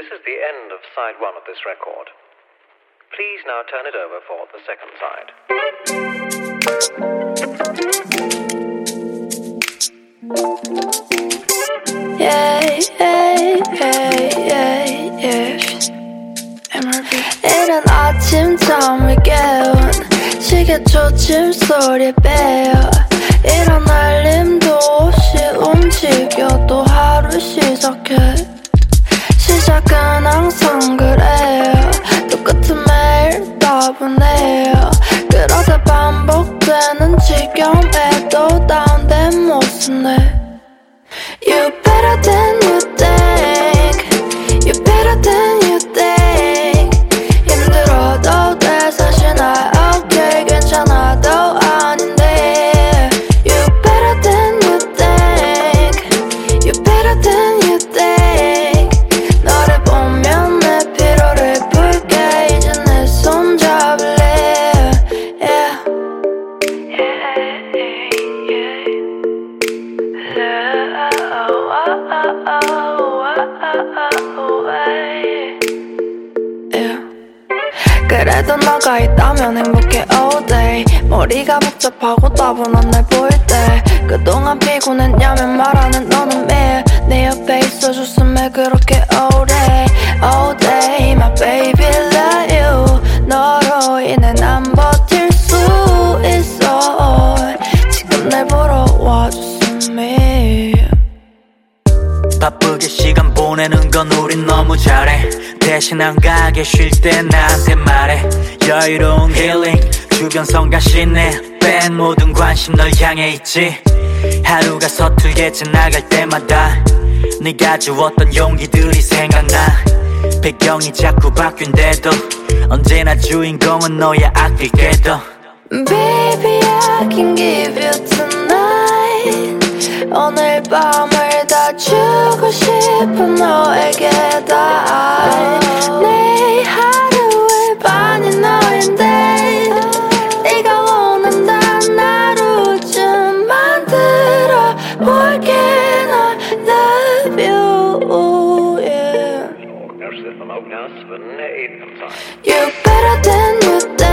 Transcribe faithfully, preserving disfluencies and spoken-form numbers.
This is the end of side one of this record. Please now turn it over for the second side. Yeah, yeah, yeah, yeah, yeah. 엠알비. 이른 아침 잠을 깨운 시계 초침 소리 빼어 이런 알림도 없이 움직여 또 하루 시작해. 시작은 항상 그래요. 똑같은 매일 따분해요. 그러다 반복되는 지겨움에도 다운된 모습네. You better than you think. You better than you think. 힘들어도 돼 사실 나 okay 괜찮아도 아닌데. You better than you think. You better than you think. 너를 보면 내 피로를 풀게 이제 내 손 잡을래. Yeah. 그래도 너가 있다면 행복해 all day. 머리가 복잡하고 따분한 날 볼 때 그동안 피곤했냐면 말하는 너는 매일 내 옆에 있어줬으면 그렇게 오래 all day. My baby love you. 너로 인해 난 버틸 수 있어. 지금 날 보러 와줬으면. 바쁘게 시간 보내는 건 우린 너무 잘해. 대신 안 가게 쉴 때 나한테 말해. 여유로운 힐링 주변 성가시네. 뺀 모든 관심 널 향해 있지. 하루가 서툴게 지나갈 때마다 네가 주었던 용기들이 생각나. 배경이 자꾸 바뀐대도 언제나 주인공은 너야 아낄게도. Baby I can give you tonight. 오늘 밤을 다 주고 싶은 너에게 다. 내 하루의 반이 너인데 네가 원한다는 하루 좀 만들어 볼게. 나 love you, yeah. You better than you think.